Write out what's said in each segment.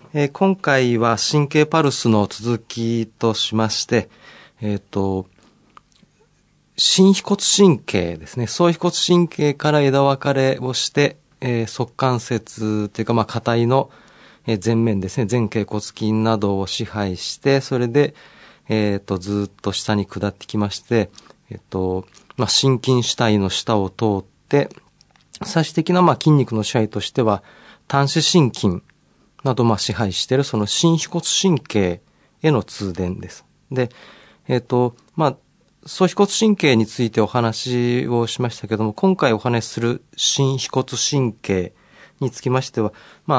今回は神経パルスの続きとしまして、心腓骨神経ですね。総腓骨神経から枝分かれをして、側関節というか、下体の前面ですね。前脛骨筋などを支配して、それで、ずっと下に下ってきまして、心筋主体の下を通って、最終的な筋肉の支配としては、端子心筋など支配しているその心腓骨神経への通電です。で、総腓骨神経についてお話をしましたけども、今回お話しする心腓骨神経につきましては、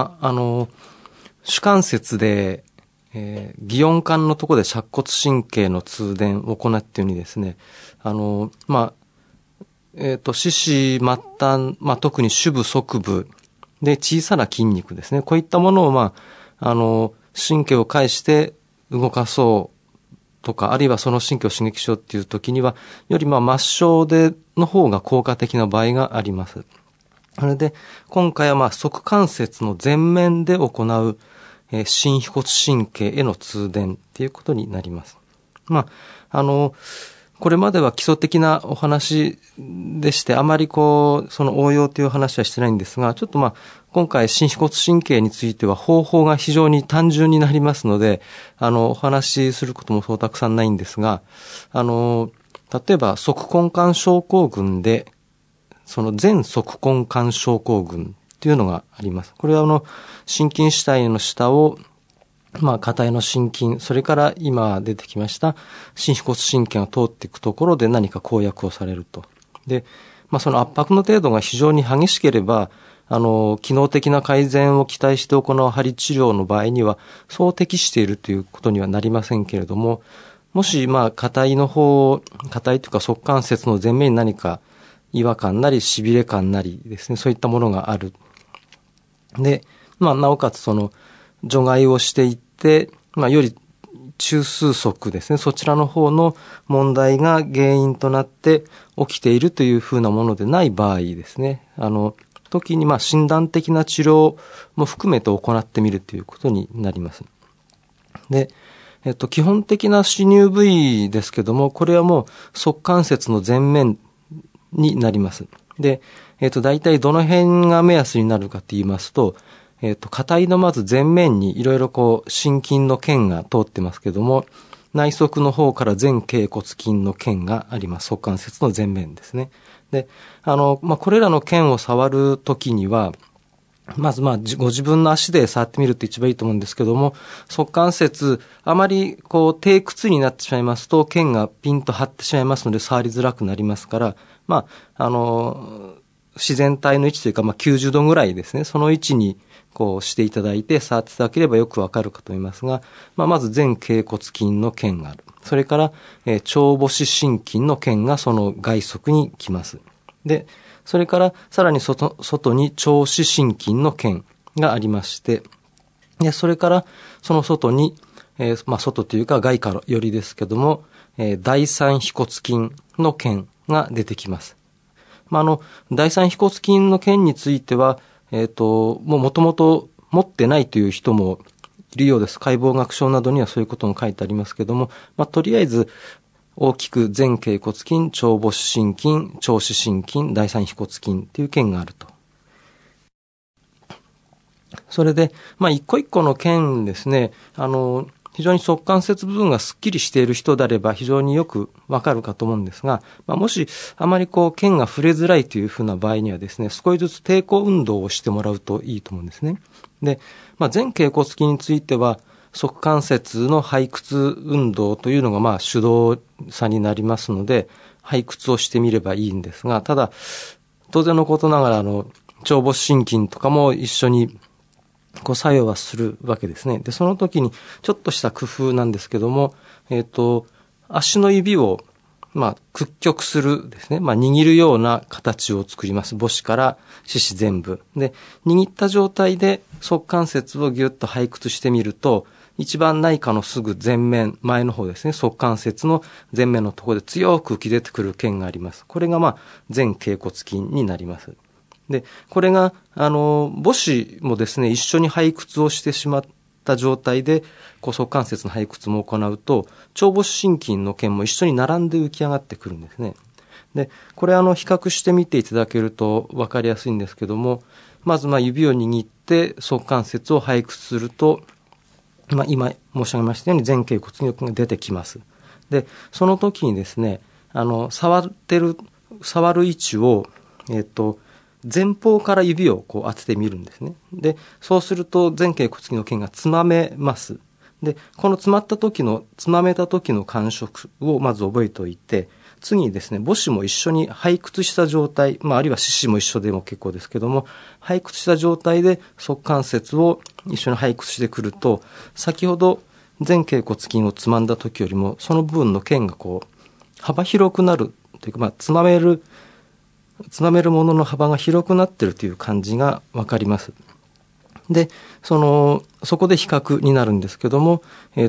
主関節で、擬音管のところで尺骨神経の通電を行っているようにですね、四肢末端、特に主部側部で小さな筋肉ですね。こういったものを神経を介して動かそうとか、あるいはその神経を刺激しようっていう時には、より末梢での方が効果的な場合があります。それで、今回は側関節の前面で行う、心腓骨神経への通電っていうことになります。これまでは基礎的なお話でして、あまりその応用という話はしてないんですが、ちょっと今回心腓骨神経については方法が非常に単純になりますので、お話しすることもそうたくさんないんですが、例えば側根管症候群で、その前側根管症候群というのがあります。これは心筋主体の下を下体の心筋、それから今出てきました心腓骨神経が通っていくところで何か攻略をされると。で、その圧迫の程度が非常に激しければ、機能的な改善を期待して行う針治療の場合には、そう適しているということにはなりませんけれども、もし下体というか側関節の前面に何か違和感なり痺れ感なりですね、そういったものがある。で、なおかつ除外をしていって、より中枢側ですね、そちらの方の問題が原因となって起きているというふうなものでない場合ですね、時に診断的な治療も含めて行ってみるということになります。で、基本的な侵入部位ですけども、これはもう側関節の前面になります。で、大体どの辺が目安になるかと言いますと、下体のまず前面にいろいろ心筋の腱が通ってますけども、内側の方から前脛骨筋の腱があります。側関節の前面ですね。で、これらの腱を触るときには、まずご自分の足で触ってみると一番いいと思うんですけども、側関節、あまり低屈になってしまいますと、腱がピンと張ってしまいますので触りづらくなりますから、自然体の位置というか、90度ぐらいですね、その位置にしていただいて触っていただければよくわかるかと思いますが、まず前脛骨筋の腱がある。それから、腸母子心筋の腱がその外側に来ます。で、それからさらに外に腸子心筋の腱がありまして、で、それからその外に、外というか外からよりですけども、第三腓骨筋の腱が出てきます。第三腓骨筋の腱については、もともと持ってないという人もいるようです。解剖学書などにはそういうことも書いてありますけども、とりあえず大きく前脛骨筋、腸母子心筋、腸子心筋、第三腓骨筋という腱があると。それで、一個一個の腱ですね、非常に側関節部分がすっきりしている人であれば非常によくわかるかと思うんですが、もしあまり腱が触れづらいというふうな場合にはですね、少しずつ抵抗運動をしてもらうといいと思うんですね。で、前脛骨筋については側関節の背屈運動というのが主導差になりますので、背屈をしてみればいいんですが、ただ当然のことながら腸母子心筋とかも一緒に作用はするわけですね。で、その時にちょっとした工夫なんですけども、足の指を屈曲するですね、握るような形を作ります。母子から四肢全部で握った状態で側関節をギュッと背屈してみると、一番内科のすぐ前の方ですね、側関節の前面のところで強く浮き出てくる腱があります。これが前脛骨筋になります。で、これが母子もですね、一緒に背屈をしてしまっった状態で側関節の背屈も行うと、腸母子心筋の腱も一緒に並んで浮き上がってくるんですね。で、これ比較してみていただけると分かりやすいんですけども、まず指を握って側関節を背屈すると、今申し上げましたように前脛骨筋が出てきます。で、その時にですね、触る位置を、前方から指を当ててみるんですね。で、そうすると前脛骨筋の腱がつまめます。で、このつまめた時の感触をまず覚えておいて、次にですね、母子も一緒に背屈した状態、あるいは四肢も一緒でも結構ですけども、背屈した状態で側関節を一緒に背屈してくると、先ほど前脛骨筋をつまんだ時よりも、その部分の腱が幅広くなるというか、つまめるものの幅が広くなっているという感じがわかります。で、そこで比較になるんですけども、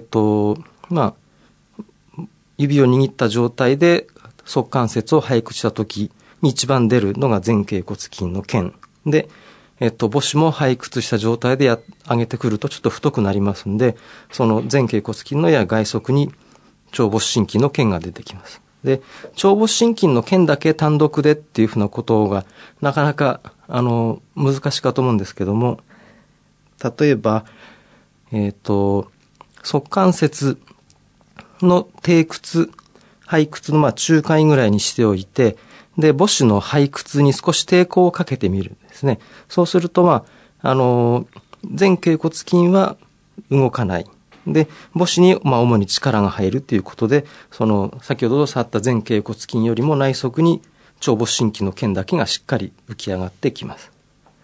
指を握った状態で側関節を背屈した時に一番出るのが前脛骨筋の腱で、母子も背屈した状態で上げてくるとちょっと太くなりますんで、その前脛骨筋のや外側に腸母子心筋の腱が出てきます。で、腸母子心筋の腱だけ単独でっていうふうなことがなかなか難しいかと思うんですけども、例えば側関節の低屈、背屈の中間ぐらいにしておいて、で、母子の背屈に少し抵抗をかけてみるんですね。そうすると前脛骨筋は動かない。で、母子に主に力が入るということで、先ほど触った前脛骨筋よりも内側に腸母子心筋の腱だけがしっかり浮き上がってきます。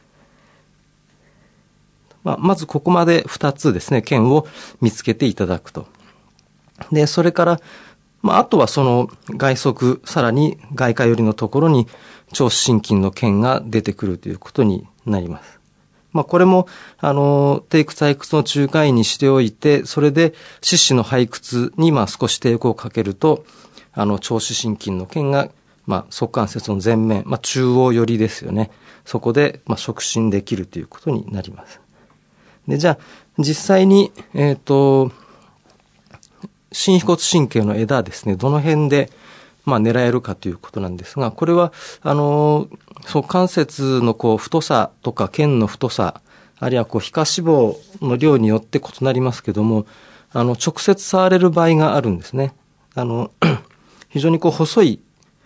まずここまで2つですね、腱を見つけていただくと。で、それから、あとはその外側、さらに外界寄りのところに腸子心筋の腱が出てくるということになります。これも、低屈背屈の中間位にしておいて、それで四肢の背屈に少し抵抗をかけると、腸子心筋の腱が、側関節の前面、中央寄りですよね。そこで、触診できるということになります。で、じゃあ、実際に、心腓骨神経の枝ですね、どの辺で、狙えるかということなんですが、これは、側関節の太さとか腱の太さ、あるいは皮下脂肪の量によって異なりますけども、直接触れる場合があるんですね。非常に細い、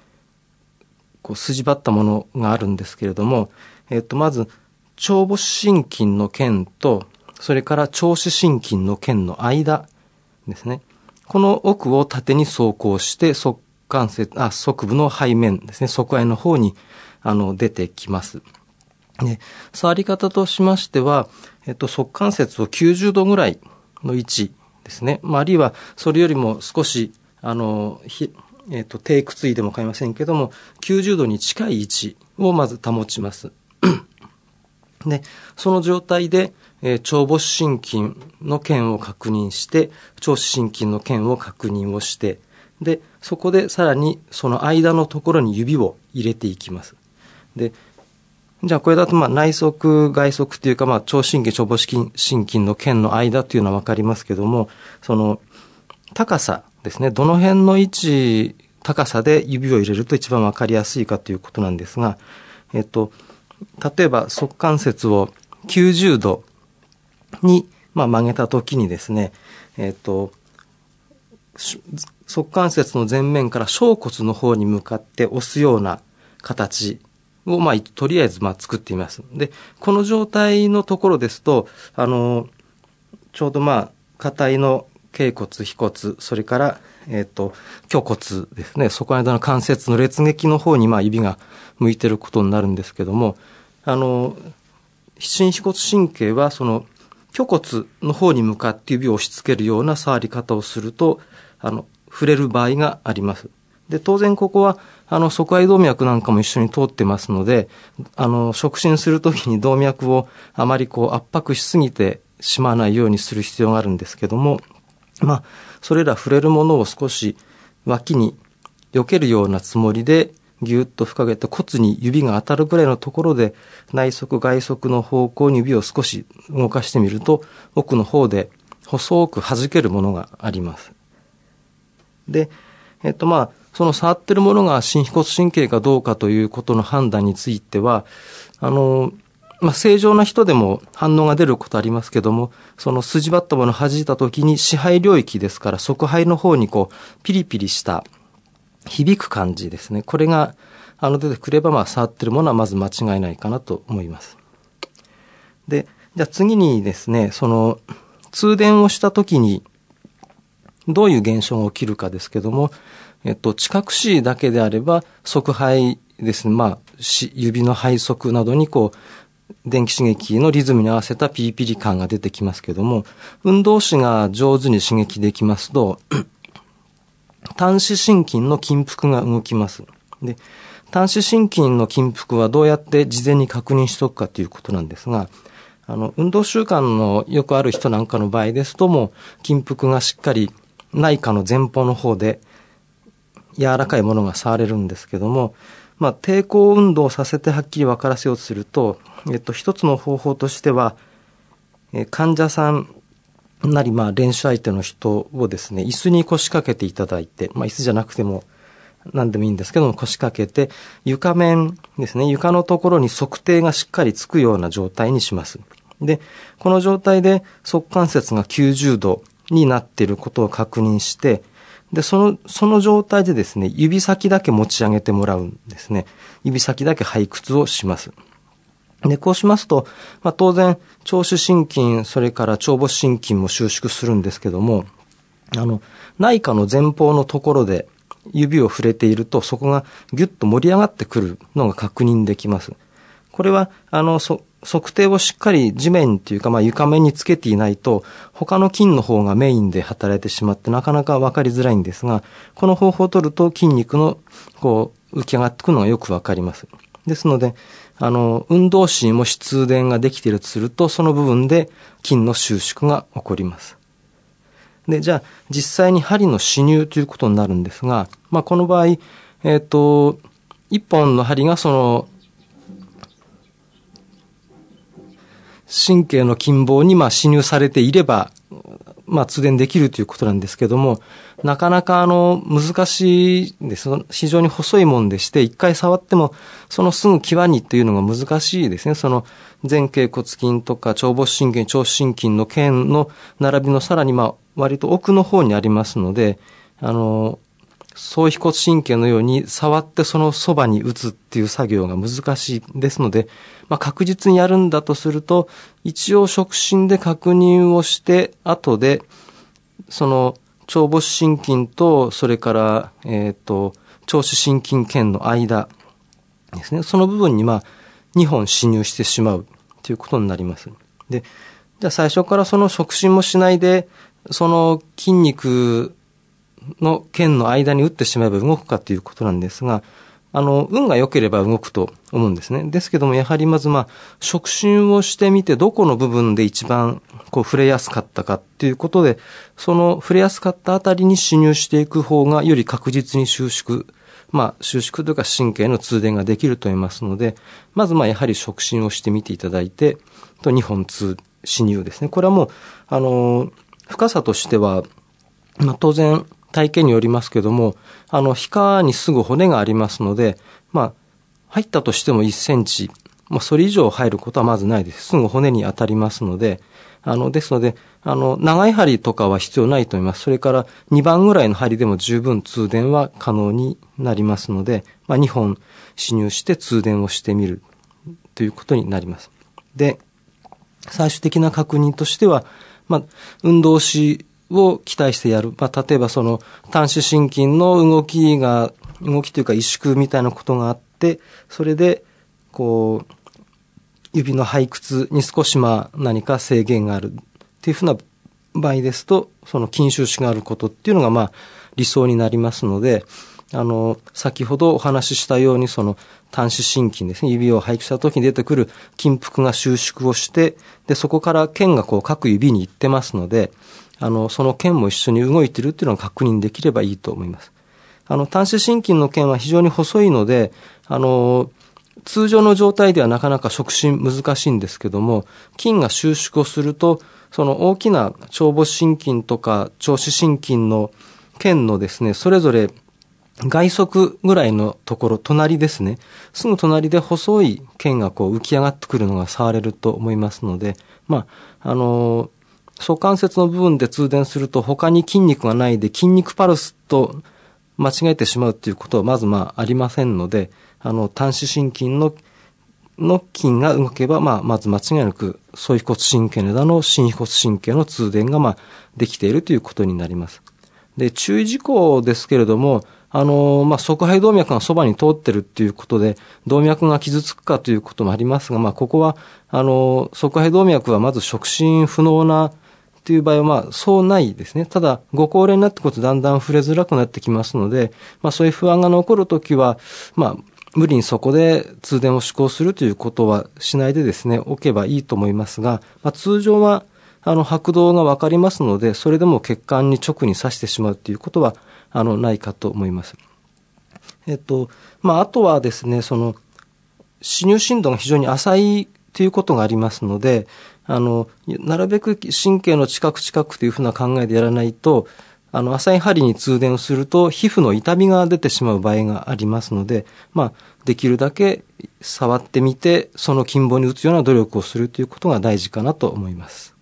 筋張ったものがあるんですけれども、まず、腸母子心筋の腱と、それから腸子心筋の腱の間ですね。この奥を縦に走行して、側部の背面ですね、側愛の方に、出てきます。で、触り方としましては、側関節を90度ぐらいの位置ですね。あるいは、それよりも少し、低屈位でも構いませんけども、90度に近い位置をまず保ちます。で、その状態で、腸母子心筋の腱を確認して、腸子心筋の腱を確認をして、で、そこでさらにその間のところに指を入れていきます。で、じゃあこれだと内側、外側というか腸神経、腸母子心筋の腱の間というのはわかりますけども、その高さですね、どの辺の位置、高さで指を入れると一番わかりやすいかということなんですが、例えば側関節を90度に曲げたときにですね、側関節の前面から小骨の方に向かって押すような形をとりあえず作っています。で、この状態のところですと、ちょうど下体の脛骨、腓骨、それから胸骨ですね、そこの間の関節の裂撃の方に指が向いていることになるんですけども、心腓骨神経はその胸骨の方に向かって指を押し付けるような触り方をすると、触れる場合があります。で、当然ここは、側愛動脈なんかも一緒に通ってますので、触診するときに動脈をあまり圧迫しすぎてしまわないようにする必要があるんですけども、それら触れるものを少し脇に避けるようなつもりでぎゅっと深げて骨に指が当たるぐらいのところで内側外側の方向に指を少し動かしてみると、奥の方で細く弾けるものがあります。で、その触ってるものが心腓骨神経かどうかということの判断については、正常な人でも反応が出ることありますけども、その筋張ったものを弾いたときに支配領域ですから、側肺の方にピリピリした響く感じですね。これが出てくれば、触ってるものはまず間違いないかなと思います。で、じゃあ次にですね、その通電をしたときにどういう現象が起きるかですけども、知覚視だけであれば側肺ですね、指の肺側などに電気刺激のリズムに合わせたピリピリ感が出てきますけども、運動視が上手に刺激できますと端子心筋の筋腹が動きます。で、端子心筋の筋腹はどうやって事前に確認しておくかということなんですが、運動習慣のよくある人なんかの場合ですとも、筋腹がしっかり内下の前方の方で柔らかいものが触れるんですけども、抵抗運動をさせてはっきり分からせようとすると、一つの方法としては、患者さんなり練習相手の人をですね、椅子に腰掛けていただいて、椅子じゃなくても何でもいいんですけども、腰掛けて床面ですね、床のところに測定がしっかりつくような状態にします。で、この状態で側関節が90度になっていることを確認して、で、その状態でですね、指先だけ持ち上げてもらうんですね。指先だけ背屈をします。で、こうしますと、当然、長手神筋、それから長母神筋も収縮するんですけども、内下の前方のところで指を触れていると、そこがギュッと盛り上がってくるのが確認できます。これは、測定をしっかり地面というか、床面につけていないと、他の筋の方がメインで働いてしまってなかなか分かりづらいんですが、この方法を取ると筋肉の浮き上がってくるのがよく分かります。ですので、運動時にもし通電ができているとすると、その部分で筋の収縮が起こります。で、じゃあ実際に針の刺入ということになるんですが、この場合、一本の針がその神経の筋棒に刺入されていれば、通電できるということなんですけども、なかなか難しいです。非常に細いもんでして、一回触ってもそのすぐ際にというのが難しいですね。その前脛骨筋とか長母神経、長子神筋の腱の並びのさらに割と奥の方にありますので、総腓骨神経のように触ってそのそばに打つっていう作業が難しいですので、確実にやるんだとすると、一応触診で確認をして、後でその長母神筋とそれから長子神筋腱の間ですね、その部分に2本侵入してしまうということになります。で、じゃあ最初からその触診もしないで、その筋肉の腱の間に打ってしまえば動くかということなんですが、運が良ければ動くと思うんですね。ですけども、やはりまず触診をしてみて、どこの部分で一番触れやすかったかということで、その触れやすかったあたりに侵入していく方がより確実に収縮というか神経の通電ができると思いますので、まずやはり触診をしてみていただいて、2本侵入ですね。これはもう、深さとしては、当然、体験によりますけども、皮下にすぐ骨がありますので、入ったとしても1センチ、それ以上入ることはまずないです。すぐ骨に当たりますので、ですので、長い針とかは必要ないと思います。それから2番ぐらいの針でも十分通電は可能になりますので、2本侵入して通電をしてみるということになります。で、最終的な確認としては、運動しを期待してやる。例えばその端子神筋の動きというか萎縮みたいなことがあって、それで指の背屈に少し何か制限があるっていうふうな場合ですと、その筋収縮があることっていうのが理想になりますので、先ほどお話ししたようにその端子神筋ですね、指を背屈した時に出てくる筋腹が収縮をして、でそこから腱が各指に行ってますので、その腱も一緒に動いているっていうのが確認できればいいと思います。 端子心筋の腱は非常に細いので、通常の状態ではなかなか触診難しいんですけども、筋が収縮をすると、その大きな腸母心筋とか腸子心筋の腱のですね、それぞれ外側ぐらいのところ、隣ですね。すぐ隣で細い腱が浮き上がってくるのが触れると思いますので、相関節の部分で通電すると他に筋肉がないで筋肉パルスと間違えてしまうということはまずありませんので、端子心筋の筋が動けば、まず間違いなく総腓骨神経などの心腓骨神経の通電ができているということになります。で、注意事項ですけれども、側肺動脈がそばに通ってるっていうことで、動脈が傷つくかということもありますが、ここは、側肺動脈はまず触診不能なという場合は、そうないですね。ただ、ご高齢になってくるとだんだん触れづらくなってきますので、そういう不安が残るときは、無理にそこで通電を施行するということはしないでですね、おけばいいと思いますが、通常は、拍動がわかりますので、それでも血管に直に刺してしまうということは、ないかと思います。あとはですね、侵入深度が非常に浅いということがありますので、なるべく神経の近くというふうな考えでやらないと、浅い針に通電をすると皮膚の痛みが出てしまう場合がありますので、できるだけ触ってみて、その筋棒に打つような努力をするということが大事かなと思います。